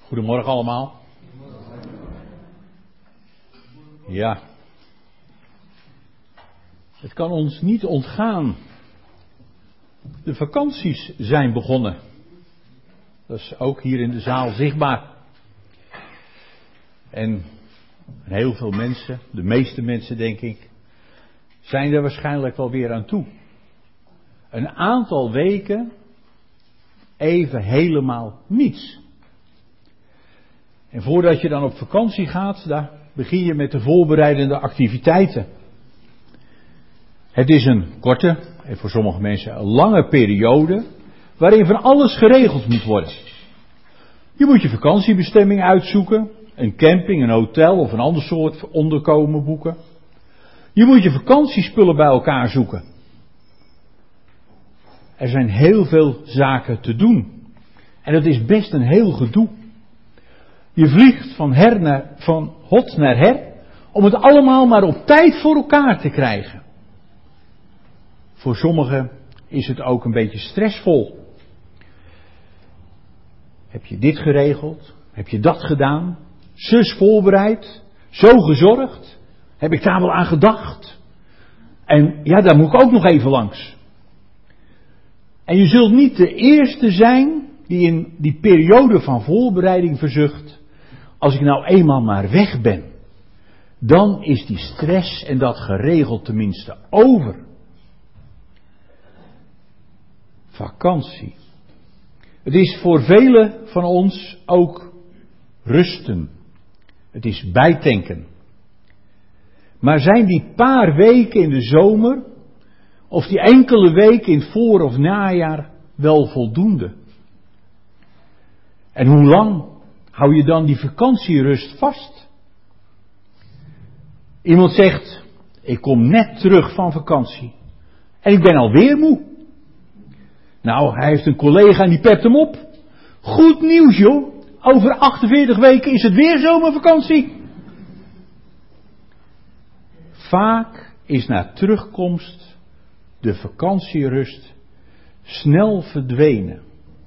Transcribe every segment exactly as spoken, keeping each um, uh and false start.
Goedemorgen allemaal. Ja. Het kan ons niet ontgaan. De vakanties zijn begonnen. Dat is ook hier in de zaal zichtbaar. En heel veel mensen, de meeste mensen denk ik, zijn er waarschijnlijk wel weer aan toe. Een aantal weken even helemaal niets. En voordat je dan op vakantie gaat, daar begin je met de voorbereidende activiteiten. Het is een korte, en voor sommige mensen een lange periode, waarin van alles geregeld moet worden. Je moet je vakantiebestemming uitzoeken, een camping, een hotel of een ander soort onderkomen boeken. Je moet je vakantiespullen bij elkaar zoeken. Er zijn heel veel zaken te doen. En dat is best een heel gedoe. Je vliegt van, her naar, van hot naar her om het allemaal maar op tijd voor elkaar te krijgen. Voor sommigen is het ook een beetje stressvol. Heb je dit geregeld? Heb je dat gedaan? Zus voorbereid? Zo gezorgd? Heb ik daar wel aan gedacht? En ja, daar moet ik ook nog even langs. En je zult niet de eerste zijn die in die periode van voorbereiding verzucht. Als ik nou eenmaal maar weg ben, dan is die stress en dat geregeld tenminste over. Vakantie. Het is voor velen van ons ook rusten. Het is bijtanken. Maar zijn die paar weken in de zomer, of die enkele weken in het voor- of najaar wel voldoende? En hoe lang hou je dan die vakantierust vast? Iemand zegt, ik kom net terug van vakantie. En ik ben alweer moe. Nou, hij heeft een collega en die pept hem op. Goed nieuws joh, over achtenveertig weken is het weer zomervakantie. Vaak is na terugkomst de vakantierust snel verdwenen.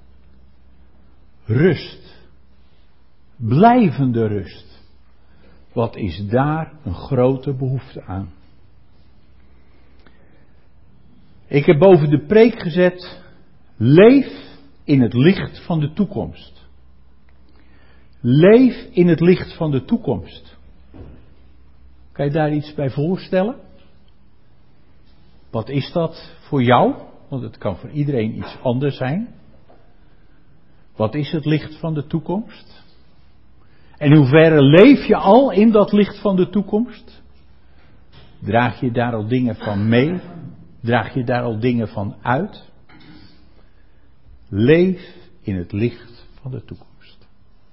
Rust. Blijvende rust. Wat is daar een grote behoefte aan? Ik heb boven de preek gezet, leef in het licht van de toekomst. Leef in het licht van de toekomst. Kan je daar iets bij voorstellen? Wat is dat voor jou? Want het kan voor iedereen iets anders zijn. Wat is het licht van de toekomst? En in hoeverre leef je al in dat licht van de toekomst? Draag je daar al dingen van mee? Draag je daar al dingen van uit? Leef in het licht van de toekomst.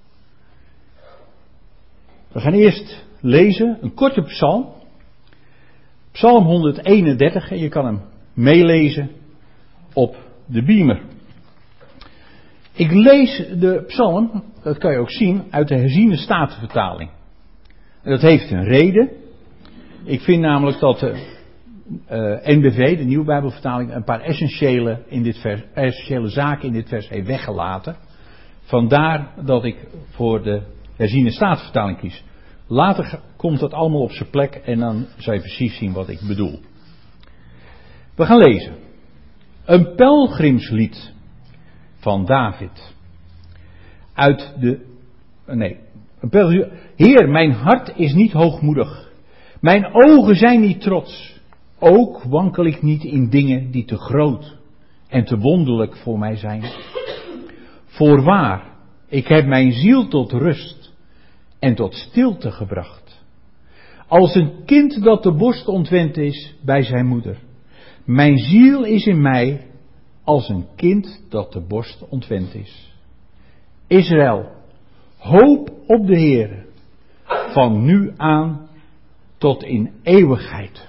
We gaan eerst lezen een korte psalm. Psalm honderdeenendertig en je kan hem meelezen op de beamer. Ik lees de psalm, dat kan je ook zien, uit de herziene statenvertaling. En dat heeft een reden. Ik vind namelijk dat de uh, N B V, de Nieuwe Bijbelvertaling, een paar essentiële, in dit vers, essentiële zaken in dit vers heeft weggelaten. Vandaar dat ik voor de herziene statenvertaling kies. Later komt dat allemaal op zijn plek en dan zal je precies zien wat ik bedoel. We gaan lezen. Een pelgrimslied van David. Uit de... Nee. Een pelgrim, Heer, mijn hart is niet hoogmoedig. Mijn ogen zijn niet trots. Ook wankel ik niet in dingen die te groot en te wonderlijk voor mij zijn. Voorwaar, ik heb mijn ziel tot rust en tot stilte gebracht. Als een kind dat de borst ontwend is bij zijn moeder. Mijn ziel is in mij als een kind dat de borst ontwend is. Israël, hoop op de Heere, van nu aan tot in eeuwigheid.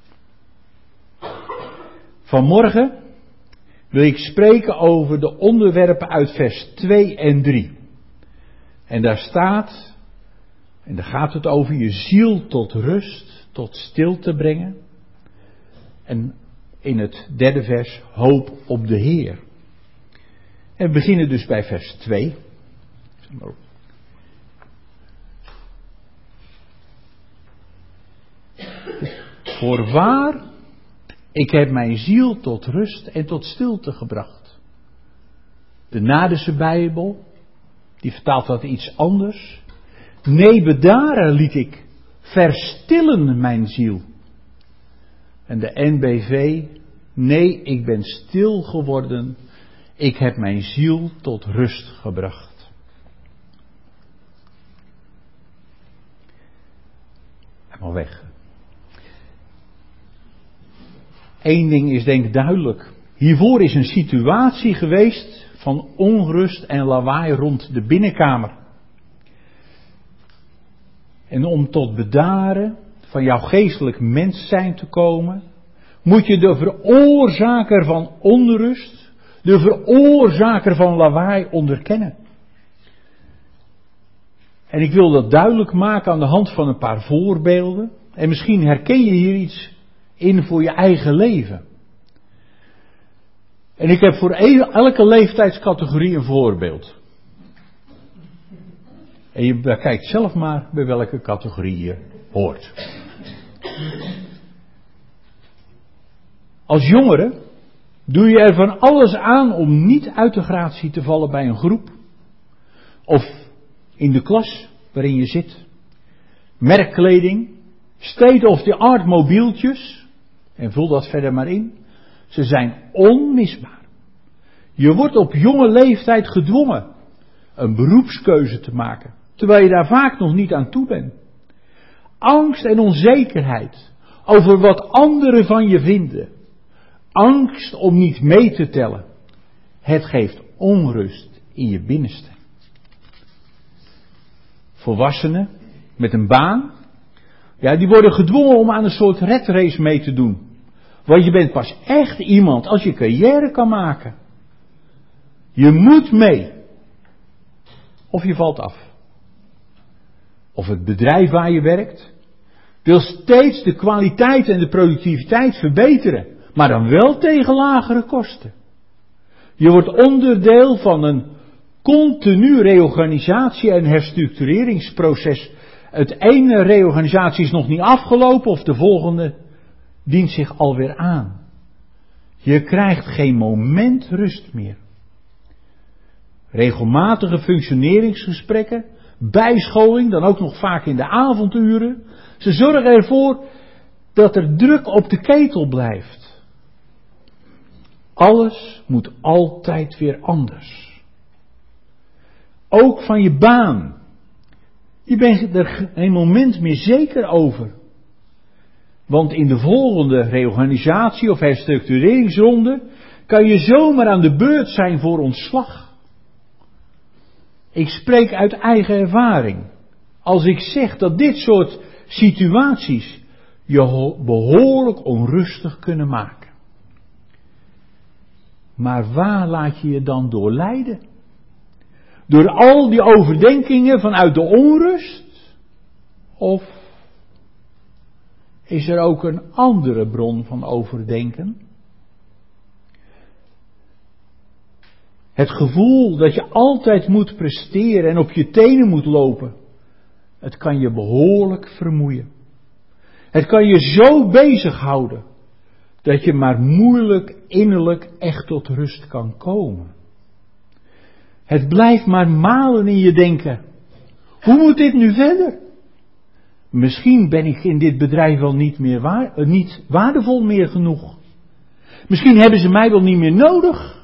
Vanmorgen wil ik spreken over de onderwerpen uit vers twee en drie. En daar staat, en daar gaat het over je ziel tot rust, tot stilte brengen. En in het derde vers, hoop op de Heer. En we beginnen dus bij vers twee. Voorwaar, ik heb mijn ziel tot rust en tot stilte gebracht. De Nadense Bijbel, die vertaalt dat iets anders. Nee, bedaren liet ik, verstillen mijn ziel. En de N B V, nee, ik ben stil geworden, ik heb mijn ziel tot rust gebracht. Helemaal weg. Eén ding is denk ik duidelijk. Hiervoor is een situatie geweest van onrust en lawaai rond de binnenkamer. En om tot bedaren van jouw geestelijk mens zijn te komen, moet je de veroorzaker van onrust, de veroorzaker van lawaai onderkennen. En ik wil dat duidelijk maken aan de hand van een paar voorbeelden. En misschien herken je hier iets in voor je eigen leven. En ik heb voor elke leeftijdscategorie een voorbeeld. En je bekijkt zelf maar bij welke categorie je hoort. Als jongere doe je er van alles aan om niet uit de gratie te vallen bij een groep. Of in de klas waarin je zit. Merkkleding, state-of-the-art mobieltjes. En vul dat verder maar in. Ze zijn onmisbaar. Je wordt op jonge leeftijd gedwongen een beroepskeuze te maken. Terwijl je daar vaak nog niet aan toe bent. Angst en onzekerheid over wat anderen van je vinden. Angst om niet mee te tellen. Het geeft onrust in je binnenste. Volwassenen met een baan. Ja, die worden gedwongen om aan een soort redrace mee te doen. Want je bent pas echt iemand als je carrière kan maken. Je moet mee. Of je valt af. Of het bedrijf waar je werkt wil steeds de kwaliteit en de productiviteit verbeteren. Maar dan wel tegen lagere kosten. Je wordt onderdeel van een continu reorganisatie- en herstructureringsproces. Het ene reorganisatie is nog niet afgelopen of de volgende dient zich alweer aan. Je krijgt geen moment rust meer. Regelmatige functioneringsgesprekken, bijscholing, dan ook nog vaak in de avonduren. Ze zorgen ervoor dat er druk op de ketel blijft. Alles moet altijd weer anders. Ook van je baan. Je bent er geen moment meer zeker over. Want in de volgende reorganisatie of herstructureringsronde kan je zomaar aan de beurt zijn voor ontslag. Ik spreek uit eigen ervaring. Als ik zeg dat dit soort situaties je behoorlijk onrustig kunnen maken. Maar waar laat je je dan door leiden? Door al die overdenkingen vanuit de onrust? Of is er ook een andere bron van overdenken? Het gevoel dat je altijd moet presteren en op je tenen moet lopen. Het kan je behoorlijk vermoeien. Het kan je zo bezighouden dat je maar moeilijk innerlijk echt tot rust kan komen. Het blijft maar malen in je denken. Hoe moet dit nu verder? Misschien ben ik in dit bedrijf wel niet meer waar, uh, niet waardevol meer genoeg. Misschien hebben ze mij wel niet meer nodig.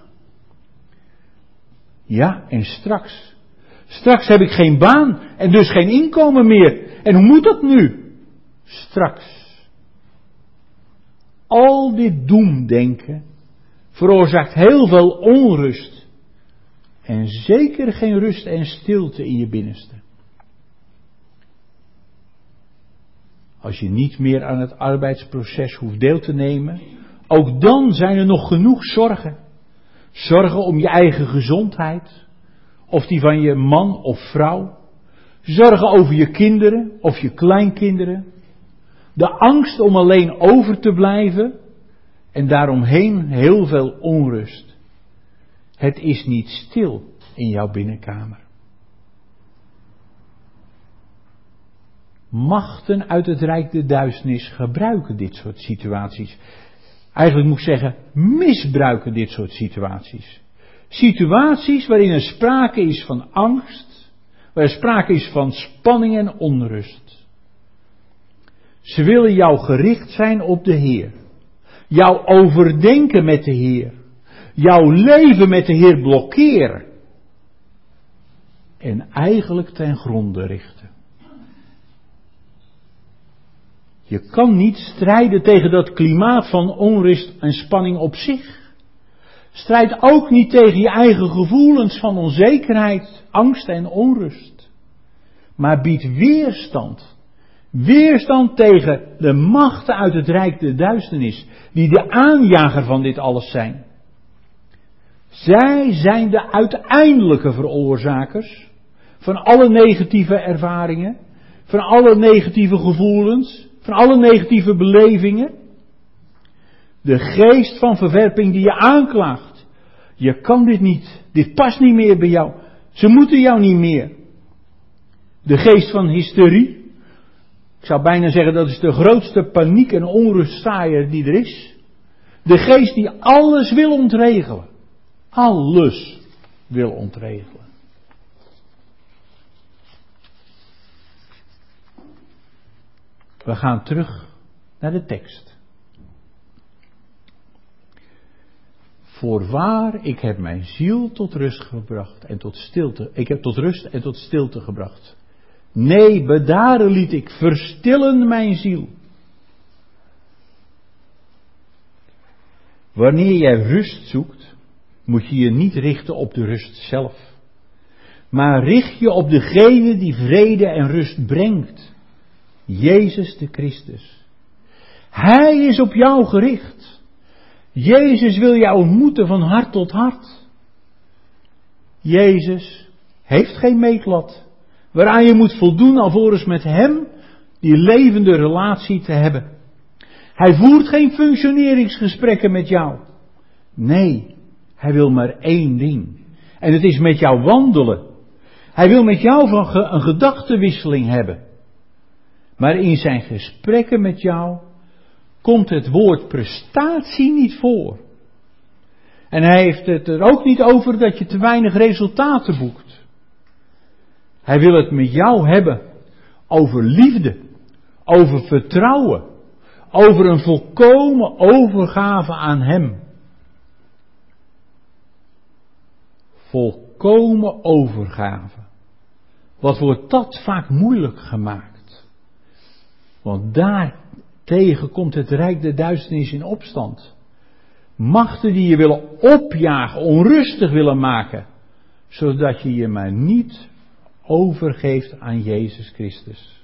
Ja, en straks. Straks heb ik geen baan en dus geen inkomen meer. En hoe moet dat nu? Straks. Al dit doemdenken veroorzaakt heel veel onrust. En zeker geen rust en stilte in je binnenste. Als je niet meer aan het arbeidsproces hoeft deel te nemen, ook dan zijn er nog genoeg zorgen. Zorgen om je eigen gezondheid, of die van je man of vrouw. Zorgen over je kinderen of je kleinkinderen. De angst om alleen over te blijven en daaromheen heel veel onrust. Het is niet stil in jouw binnenkamer. Machten uit het rijk der duisternis gebruiken dit soort situaties. Eigenlijk moet ik zeggen, misbruiken dit soort situaties. Situaties waarin er sprake is van angst, waar er sprake is van spanning en onrust. Ze willen jou gericht zijn op de Heer. Jou overdenken met de Heer. Jouw leven met de Heer blokkeren. En eigenlijk ten gronde richten. Je kan niet strijden tegen dat klimaat van onrust en spanning op zich. Strijd ook niet tegen je eigen gevoelens van onzekerheid, angst en onrust. Maar bied weerstand. Weerstand tegen de machten uit het rijk der duisternis, die de aanjager van dit alles zijn. Zij zijn de uiteindelijke veroorzakers van alle negatieve ervaringen, van alle negatieve gevoelens, van alle negatieve belevingen. De geest van verwerping die je aanklaagt. Je kan dit niet, dit past niet meer bij jou. Ze moeten jou niet meer. De geest van hysterie. Ik zou bijna zeggen dat is de grootste paniek en onrustzaaier die er is. De geest die alles wil ontregelen. Alles wil ontregelen. We gaan terug naar de tekst. Voorwaar, ik heb mijn ziel tot rust gebracht en tot stilte. Ik heb tot rust en tot stilte gebracht. Nee, bedaren liet ik, verstillen mijn ziel. Wanneer jij rust zoekt, moet je je niet richten op de rust zelf. Maar richt je op degene die vrede en rust brengt. Jezus de Christus. Hij is op jou gericht. Jezus wil jou ontmoeten van hart tot hart. Jezus heeft geen meetlat waaraan je moet voldoen alvorens met hem die levende relatie te hebben. Hij voert geen functioneringsgesprekken met jou. Nee, hij wil maar één ding. En het is met jou wandelen. Hij wil met jou van ge- een gedachtenwisseling hebben. Maar in zijn gesprekken met jou komt het woord prestatie niet voor. En hij heeft het er ook niet over dat je te weinig resultaten boekt. Hij wil het met jou hebben over liefde, over vertrouwen, over een volkomen overgave aan hem. Volkomen overgave. Wat wordt dat vaak moeilijk gemaakt? Want daartegen komt het rijk der duisternis in opstand. Machten die je willen opjagen, onrustig willen maken, zodat je je maar niet overgeeft aan Jezus Christus.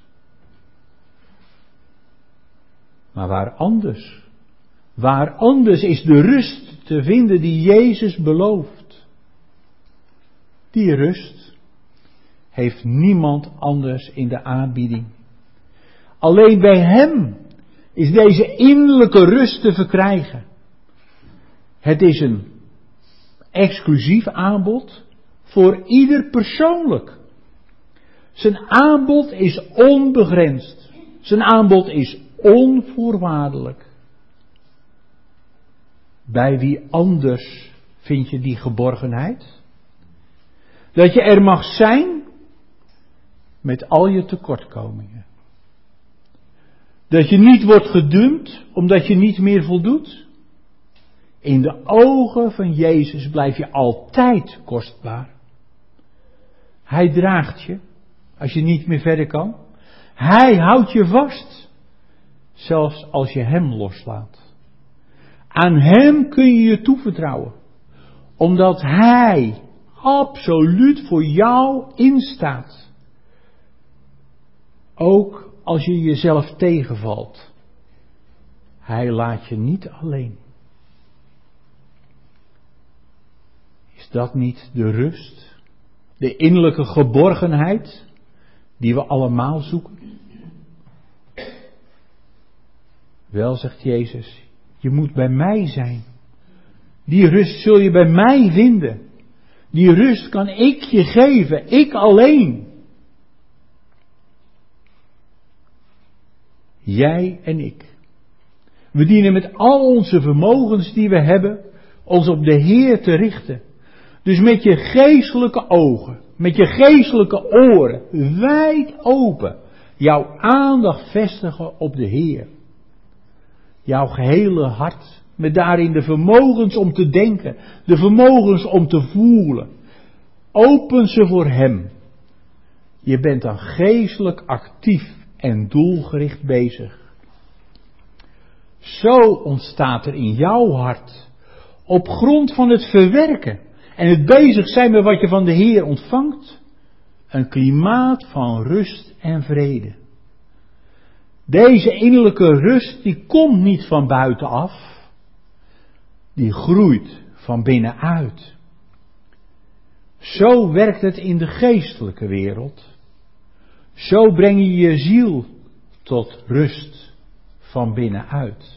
Maar waar anders? Waar anders is de rust te vinden die Jezus belooft? Die rust heeft niemand anders in de aanbieding. Alleen bij Hem is deze innerlijke rust te verkrijgen. Het is een exclusief aanbod voor ieder persoonlijk. Zijn aanbod is onbegrensd. Zijn aanbod is onvoorwaardelijk. Bij wie anders vind je die geborgenheid? Dat je er mag zijn met al je tekortkomingen. Dat je niet wordt gedumpt omdat je niet meer voldoet. In de ogen van Jezus blijf je altijd kostbaar. Hij draagt je als je niet meer verder kan. Hij houdt je vast, zelfs als je hem loslaat. Aan hem kun je je toevertrouwen, omdat hij absoluut voor jou instaat. Ook als je jezelf tegenvalt. Hij laat je niet alleen. Is dat niet de rust, de innerlijke geborgenheid die we allemaal zoeken? Wel, zegt Jezus, je moet bij mij zijn. Die rust zul je bij mij vinden. Die rust kan ik je geven, ik alleen. Jij en ik. We dienen met al onze vermogens die we hebben, ons op de Heer te richten. Dus met je geestelijke ogen, met je geestelijke oren, wijd open, jouw aandacht vestigen op de Heer. Jouw gehele hart, met daarin de vermogens om te denken, de vermogens om te voelen. Open ze voor Hem. Je bent dan geestelijk actief en doelgericht bezig. Zo ontstaat er in jouw hart, op grond van het verwerken en het bezig zijn met wat je van de Heer ontvangt, een klimaat van rust en vrede. Deze innerlijke rust, die komt niet van buitenaf, die groeit van binnenuit. Zo werkt het in de geestelijke wereld. Zo breng je je ziel tot rust van binnenuit.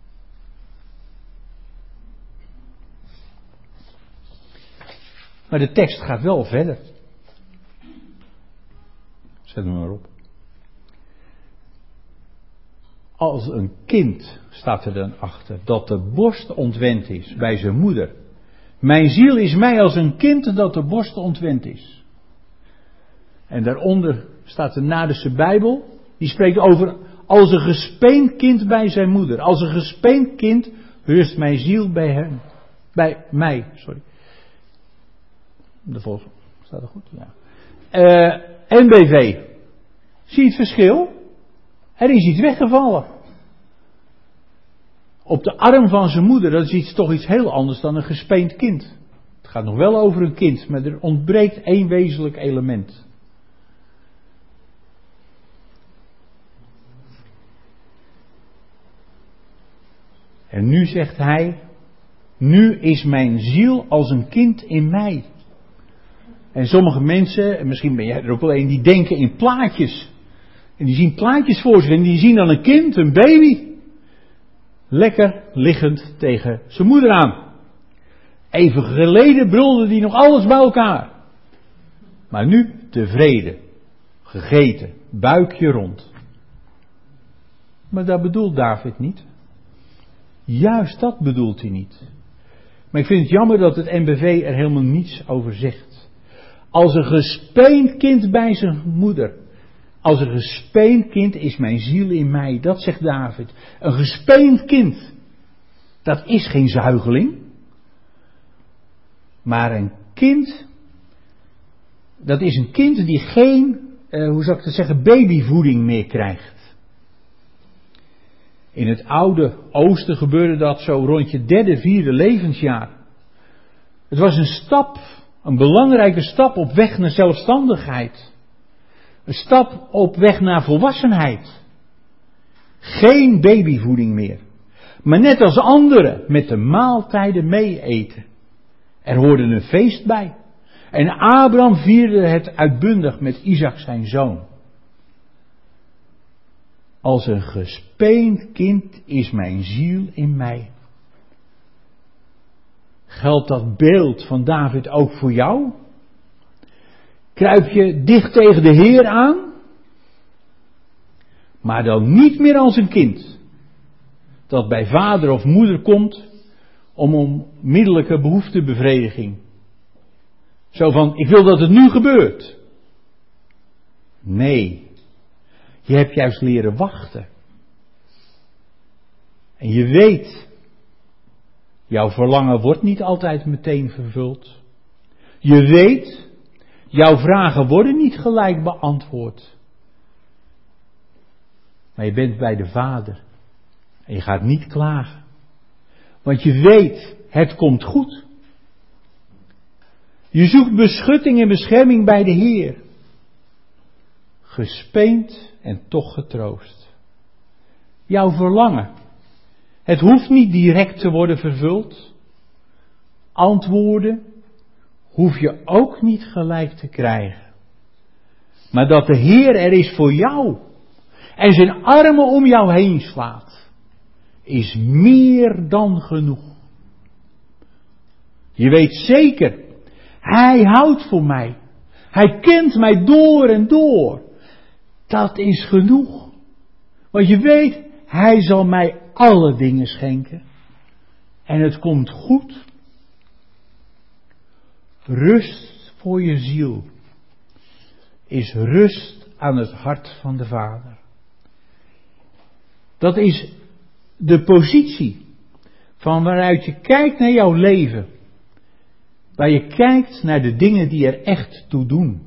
Maar de tekst gaat wel verder. Zet hem maar op. Als een kind, staat er dan achter, dat de borst ontwend is bij zijn moeder. Mijn ziel is mij als een kind dat de borst ontwend is. En daaronder staat de Naardense Bijbel. Die spreekt over als een gespeend kind bij zijn moeder. Als een gespeend kind rust mijn ziel bij hem. Bij mij, sorry. De volgende, staat er goed? Ja. Uh, N B V. Zie je het verschil? Er is iets weggevallen. Op de arm van zijn moeder, dat is iets, toch iets heel anders dan een gespeend kind. Het gaat nog wel over een kind, maar er ontbreekt één wezenlijk element. En nu zegt hij, nu is mijn ziel als een kind in mij. En sommige mensen, en misschien ben jij er ook wel een, die denken in plaatjes. En die zien plaatjes voor zich en die zien dan een kind, een baby. Lekker liggend tegen zijn moeder aan. Even geleden brulde die nog alles bij elkaar. Maar nu tevreden. Gegeten. Buikje rond. Maar dat bedoelt David niet. Juist dat bedoelt hij niet. Maar ik vind het jammer dat het N B V er helemaal niets over zegt. Als een gespeend kind bij zijn moeder. Als een gespeend kind is mijn ziel in mij. Dat zegt David. Een gespeend kind. Dat is geen zuigeling. Maar een kind. Dat is een kind die geen, eh, hoe zou ik het zeggen, babyvoeding meer krijgt. In het oude Oosten gebeurde dat zo rond je derde, vierde levensjaar. Het was een stap, een belangrijke stap op weg naar zelfstandigheid. Een stap op weg naar volwassenheid. Geen babyvoeding meer. Maar net als anderen met de maaltijden mee eten. Er hoorde een feest bij. En Abraham vierde het uitbundig met Isaac zijn zoon. Als een gespeend kind is mijn ziel in mij. Geldt dat beeld van David ook voor jou? Kruip je dicht tegen de Heer aan? Maar dan niet meer als een kind. Dat bij vader of moeder komt om onmiddellijke behoeftebevrediging. Zo van, ik wil dat het nu gebeurt. Nee. Je hebt juist leren wachten. En je weet, jouw verlangen wordt niet altijd meteen vervuld. Je weet, jouw vragen worden niet gelijk beantwoord. Maar je bent bij de Vader. En je gaat niet klagen. Want je weet, het komt goed. Je zoekt beschutting en bescherming bij de Heer. Gespeend en toch getroost. Jouw verlangen. Het hoeft niet direct te worden vervuld. Antwoorden hoef je ook niet gelijk te krijgen. Maar dat de Heer er is voor jou. En zijn armen om jou heen slaat. Is meer dan genoeg. Je weet zeker. Hij houdt voor mij. Hij kent mij door en door. Dat is genoeg. Want je weet, hij zal mij alle dingen schenken. En het komt goed. Rust voor je ziel is rust aan het hart van de Vader. Dat is de positie van waaruit je kijkt naar jouw leven. Waar je kijkt naar de dingen die er echt toe doen.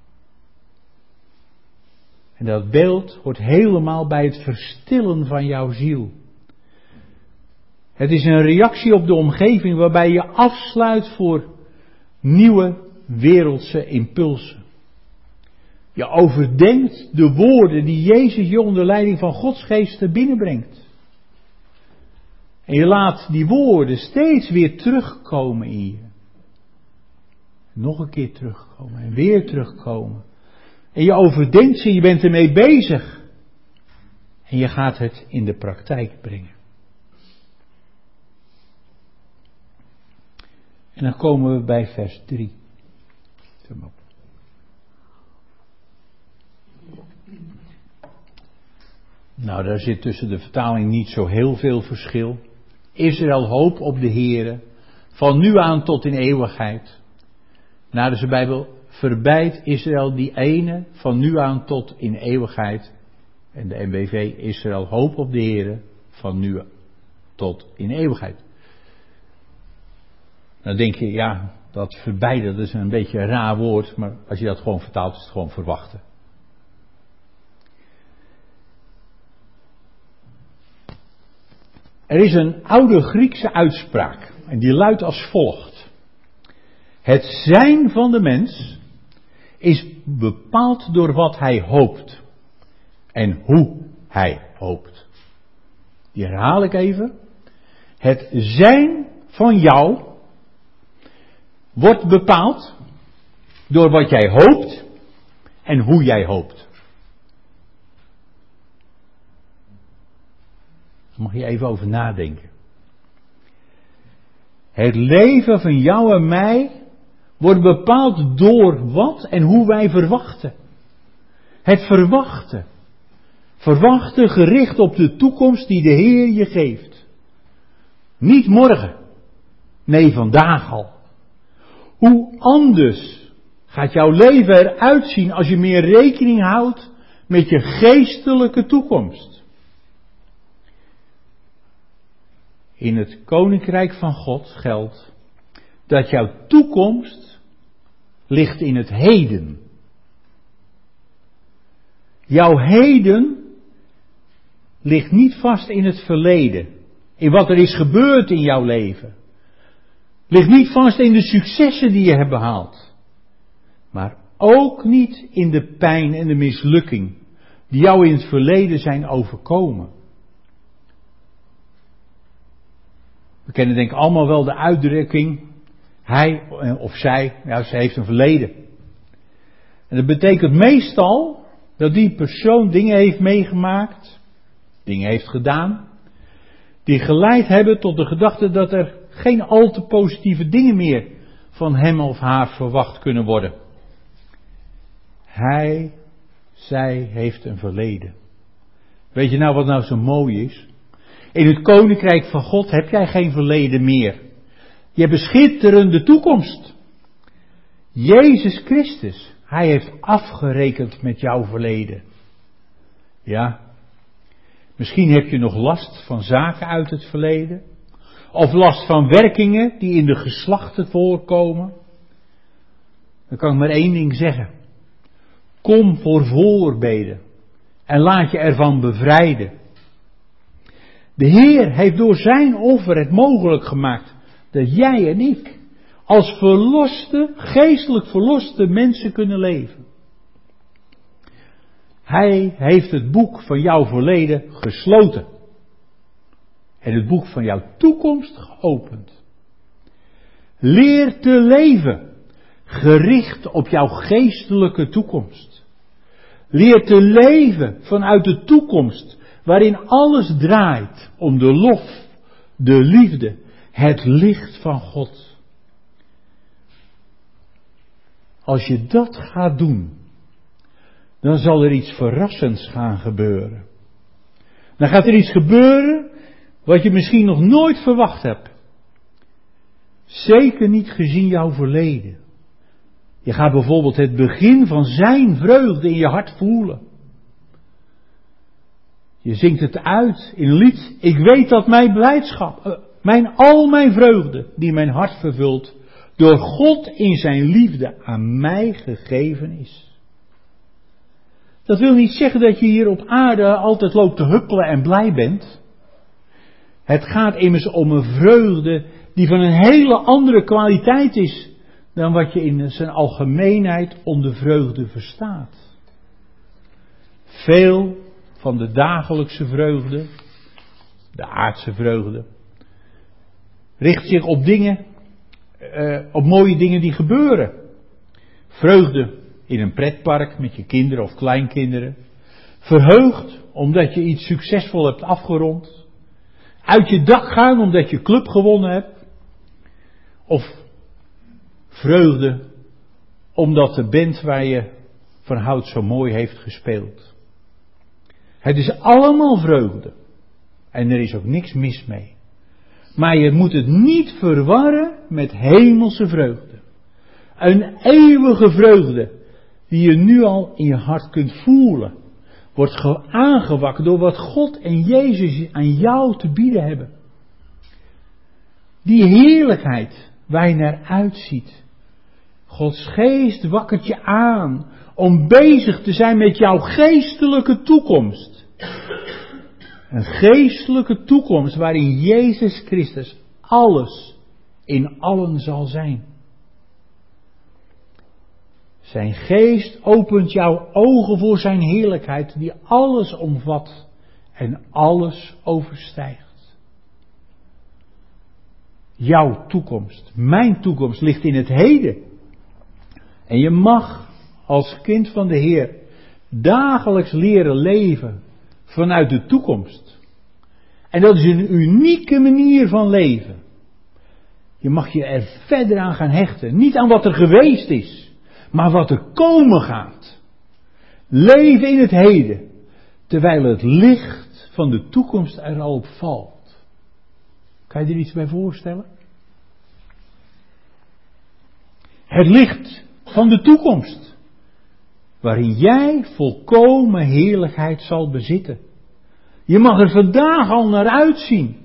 En dat beeld hoort helemaal bij het verstillen van jouw ziel. Het is een reactie op de omgeving waarbij je afsluit voor nieuwe wereldse impulsen. Je overdenkt de woorden die Jezus je onder leiding van Gods geest er binnenbrengt. En je laat die woorden steeds weer terugkomen in je. Nog een keer terugkomen en weer terugkomen. En je overdenkt ze, je bent ermee bezig. En je gaat het in de praktijk brengen. En dan komen we bij vers drie. Nou, daar zit tussen de vertaling niet zo heel veel verschil. Israël hoop op de Heere, van nu aan tot in eeuwigheid. Na de Bijbel verbijt Israël die ene, van nu aan tot in eeuwigheid. En de N B V, Israël hoop op de Heere, van nu tot in eeuwigheid. Dan denk je, ja, dat verbijden, dat is een beetje een raar woord, maar als je dat gewoon vertaalt, is het gewoon verwachten. Er is een oude Griekse uitspraak, en die luidt als volgt. Het zijn van de mens is bepaald door wat hij hoopt en hoe hij hoopt. Die herhaal ik even. Het zijn van jou wordt bepaald door wat jij hoopt en hoe jij hoopt. Daar mag je even over nadenken. Het leven van jou en mij wordt bepaald door wat en hoe wij verwachten. Het verwachten. Verwachten gericht op de toekomst die de Heer je geeft. Niet morgen. Nee, vandaag al. Hoe anders gaat jouw leven eruit zien als je meer rekening houdt met je geestelijke toekomst. In het Koninkrijk van God geldt dat jouw toekomst ligt in het heden. Jouw heden ligt niet vast in het verleden, in wat er is gebeurd in jouw leven. Ligt niet vast in de successen die je hebt behaald. Maar ook niet in de pijn en de mislukking die jou in het verleden zijn overkomen. We kennen denk ik allemaal wel de uitdrukking, hij of zij, ja, ze heeft een verleden. En dat betekent meestal dat die persoon dingen heeft meegemaakt, dingen heeft gedaan, die geleid hebben tot de gedachte dat er geen al te positieve dingen meer van hem of haar verwacht kunnen worden. Hij, zij heeft een verleden. Weet je nou wat nou zo mooi is? In het Koninkrijk van God heb jij geen verleden meer. Je hebt een schitterende toekomst. Jezus Christus, hij heeft afgerekend met jouw verleden. Ja. Misschien heb je nog last van zaken uit het verleden. Of last van werkingen die in de geslachten voorkomen. Dan kan ik maar één ding zeggen. Kom voor voorbeden. En laat je ervan bevrijden. De Heer heeft door zijn offer het mogelijk gemaakt dat jij en ik als verloste, geestelijk verloste mensen kunnen leven. Hij heeft het boek van jouw verleden gesloten. En het boek van jouw toekomst geopend. Leer te leven, gericht op jouw geestelijke toekomst. Leer te leven vanuit de toekomst, waarin alles draait om de lof, de liefde, het licht van God. Als je dat gaat doen, dan zal er iets verrassends gaan gebeuren. Dan gaat er iets gebeuren wat je misschien nog nooit verwacht hebt. Zeker niet gezien jouw verleden. Je gaat bijvoorbeeld het begin van zijn vreugde in je hart voelen. Je zingt het uit in een lied. Ik weet dat mijn blijdschap, mijn, al mijn vreugde die mijn hart vervult, door God in zijn liefde aan mij gegeven is. Dat wil niet zeggen dat je hier op aarde altijd loopt te huppelen en blij bent. Het gaat immers om een vreugde die van een hele andere kwaliteit is dan wat je in zijn algemeenheid onder vreugde verstaat. Veel van de dagelijkse vreugde, de aardse vreugde, richt zich op dingen, uh, op mooie dingen die gebeuren. Vreugde in een pretpark met je kinderen of kleinkinderen. Verheugd omdat je iets succesvol hebt afgerond. Uit je dak gaan omdat je club gewonnen hebt. Of vreugde omdat de band waar je van houdt zo mooi heeft gespeeld. Het is allemaal vreugde. En er is ook niks mis mee. Maar je moet het niet verwarren met hemelse vreugde. Een eeuwige vreugde die je nu al in je hart kunt voelen. Wordt aangewakkerd door wat God en Jezus aan jou te bieden hebben. Die heerlijkheid waar je naar uitziet. Gods geest wakkert je aan om bezig te zijn met jouw geestelijke toekomst. Een geestelijke toekomst waarin Jezus Christus alles in allen zal zijn. Zijn geest opent jouw ogen voor zijn heerlijkheid die alles omvat en alles overstijgt. Jouw toekomst, mijn toekomst ligt in het heden. En je mag als kind van de Heer dagelijks leren leven vanuit de toekomst. En dat is een unieke manier van leven. Je mag je er verder aan gaan hechten. Niet aan wat er geweest is, maar wat er komen gaat. Leven in het heden, terwijl het licht van de toekomst er al op valt. Kan je er iets bij voorstellen? Het licht van de toekomst, waarin jij volkomen heerlijkheid zal bezitten. Je mag er vandaag al naar uitzien.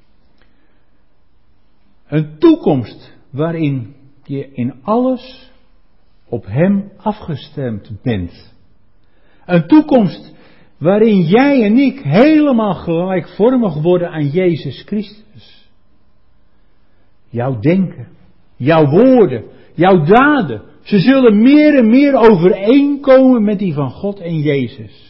Een toekomst waarin je in alles op hem afgestemd bent. Een toekomst waarin jij en ik helemaal gelijkvormig worden aan Jezus Christus. Jouw denken, jouw woorden, jouw daden, ze zullen meer en meer overeenkomen met die van God en Jezus.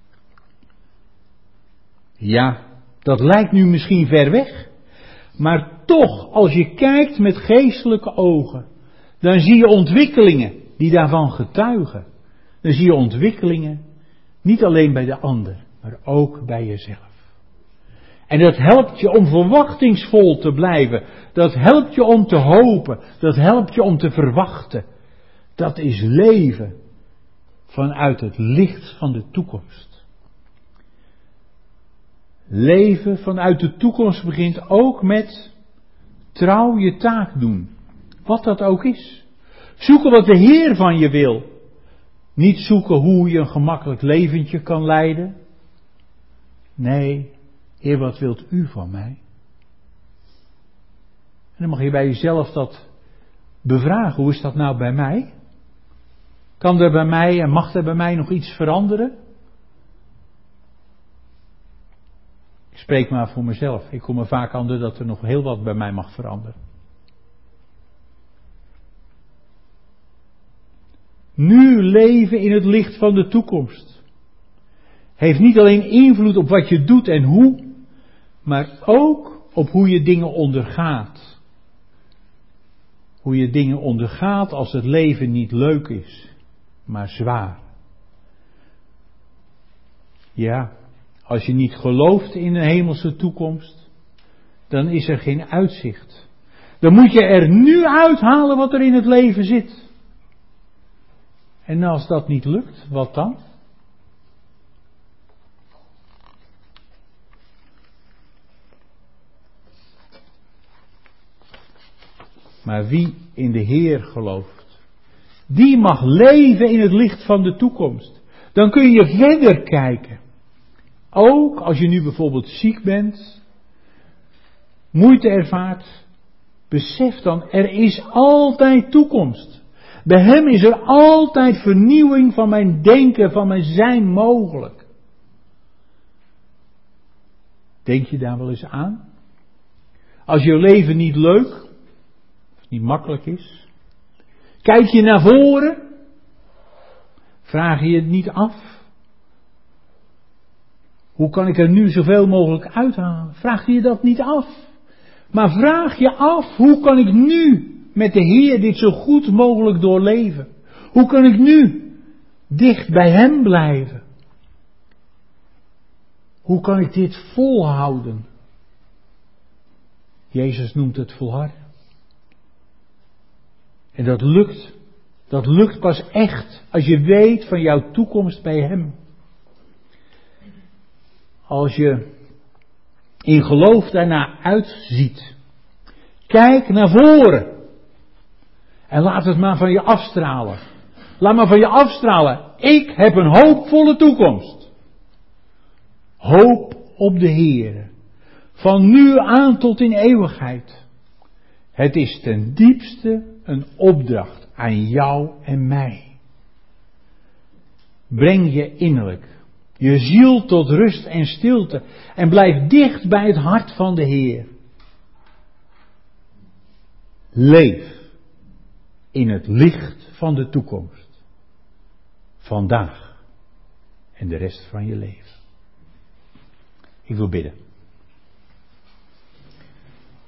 Ja, dat lijkt nu misschien ver weg, maar toch, als je kijkt met geestelijke ogen, dan zie je ontwikkelingen die daarvan getuigen. Dan zie je ontwikkelingen, niet alleen bij de ander, maar ook bij jezelf. En dat helpt je om verwachtingsvol te blijven. Dat helpt je om te hopen. Dat helpt je om te verwachten. Dat is leven vanuit het licht van de toekomst. Leven vanuit de toekomst begint ook met trouw je taak doen. Wat dat ook is. Zoeken wat de Heer van je wil. Niet zoeken hoe je een gemakkelijk leventje kan leiden. Nee, Heer, wat wilt u van mij? En dan mag je bij jezelf dat bevragen. Hoe is dat nou bij mij? Kan er bij mij en mag er bij mij nog iets veranderen? Ik spreek maar voor mezelf. Ik kom er vaak aan dat er nog heel wat bij mij mag veranderen. Nu leven in het licht van de toekomst. Heeft niet alleen invloed op wat je doet en hoe, maar ook op hoe je dingen ondergaat. Hoe je dingen ondergaat als het leven niet leuk is, maar zwaar. Ja, als je niet gelooft in een hemelse toekomst, dan is er geen uitzicht. Dan moet je er nu uithalen wat er in het leven zit. En als dat niet lukt, wat dan? Maar wie in de Heer gelooft, die mag leven in het licht van de toekomst. Dan kun je verder kijken. Ook als je nu bijvoorbeeld ziek bent, moeite ervaart, besef dan, er is altijd toekomst. Bij hem is er altijd vernieuwing van mijn denken, van mijn zijn mogelijk. Denk je daar wel eens aan? Als je leven niet leuk, of niet makkelijk is, kijk je naar voren, vraag je het niet af. Hoe kan ik er nu zoveel mogelijk uithalen? Vraag je dat niet af. Maar vraag je af, hoe kan ik nu met de Heer dit zo goed mogelijk doorleven? Hoe kan ik nu dicht bij Hem blijven? Hoe kan ik dit volhouden? Jezus noemt het volharden. En dat lukt. Dat lukt pas echt als je weet van jouw toekomst bij Hem. Als je in geloof daarna uitziet. Kijk naar voren. En laat het maar van je afstralen. Laat maar van je afstralen. Ik heb een hoopvolle toekomst. Hoop op de Heer. Van nu aan tot in eeuwigheid. Het is ten diepste een opdracht aan jou en mij. Breng je innerlijk, je ziel tot rust en stilte. En blijf dicht bij het hart van de Heer. Leef in het licht van de toekomst. Vandaag en de rest van je leven. Ik wil bidden.